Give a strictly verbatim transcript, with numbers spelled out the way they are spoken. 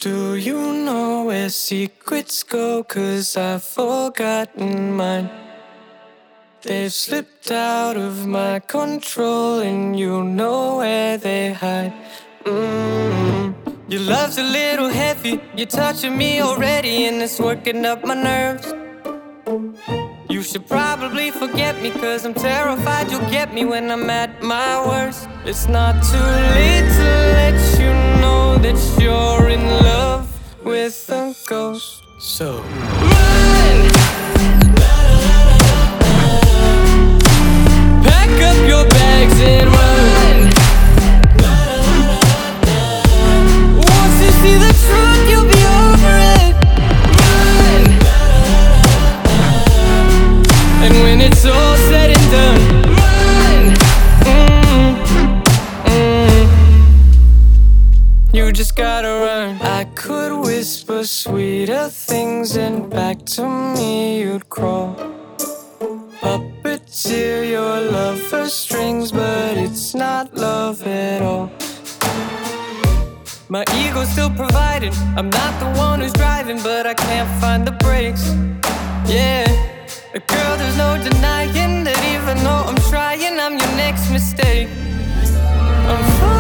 Do you know where secrets go? 'Cause I've forgotten mine. They've slipped out of my control, and you know where they hide. mm. Your love's a little heavy, you're touching me already, and it's working up my nerves. You should probably forget me, 'cause I'm terrified you'll get me when I'm at my worst. It's not too late to let you know that you're in love with a ghost. So run! Pack up your bags and run. Once you see the truth, you'll be over it. Run! And when it's all said and done, run! mm, mm, You just gotta run. I could whisper sweeter things, and back to me you'd crawl. Puppeteer your love for strings, but it's not love at all. My ego's still providing, I'm not the one who's driving, but I can't find the brakes. Yeah, girl, there's no denying that even though I'm trying, I'm your next mistake. I'm fine.